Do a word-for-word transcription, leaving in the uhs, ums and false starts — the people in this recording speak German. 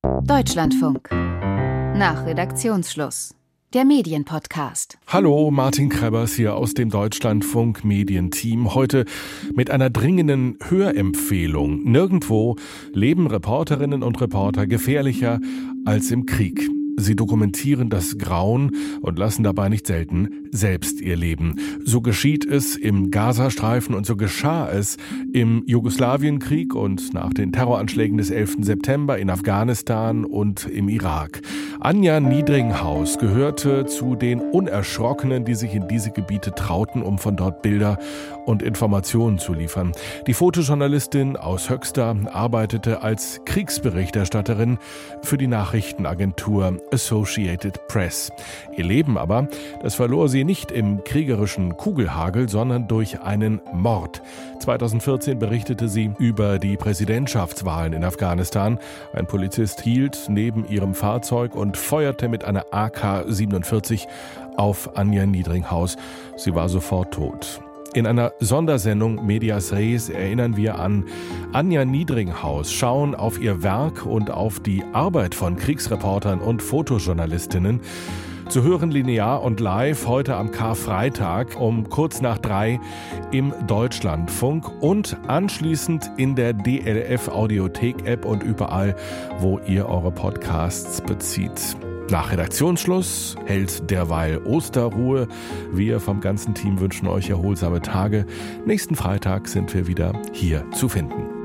Deutschlandfunk. Nach Redaktionsschluss. Der Medienpodcast. Hallo, Martin Krebbers hier aus dem Deutschlandfunk Medienteam. Heute mit einer dringenden Hörempfehlung. Nirgendwo leben Reporterinnen und Reporter gefährlicher als im Krieg. Sie dokumentieren das Grauen und lassen dabei nicht selten selbst ihr Leben. So geschieht es im Gazastreifen und so geschah es im Jugoslawienkrieg und nach den Terroranschlägen des elften September in Afghanistan und im Irak. Anja Niedringhaus gehörte zu den Unerschrockenen, die sich in diese Gebiete trauten, um von dort Bilder und Informationen zu liefern. Die Fotojournalistin aus Höxter arbeitete als Kriegsberichterstatterin für die Nachrichtenagentur Associated Press. Ihr Leben aber, das verlor sie nicht im kriegerischen Kugelhagel, sondern durch einen Mord. zweitausendvierzehn berichtete sie über die Präsidentschaftswahlen in Afghanistan. Ein Polizist hielt neben ihrem Fahrzeug und feuerte mit einer A K siebenundvierzig auf Anja Niedringhaus. Sie war sofort tot. In einer Sondersendung Medias Res erinnern wir an Anja Niedringhaus, schauen auf ihr Werk und auf die Arbeit von Kriegsreportern und Fotojournalistinnen. Zu hören linear und live heute am Karfreitag um kurz nach drei im Deutschlandfunk und anschließend in der D L F Audiothek-App und überall, wo ihr eure Podcasts bezieht. Nach Redaktionsschluss hält derweil Osterruhe. Wir vom ganzen Team wünschen euch erholsame Tage. Nächsten Freitag sind wir wieder hier zu finden.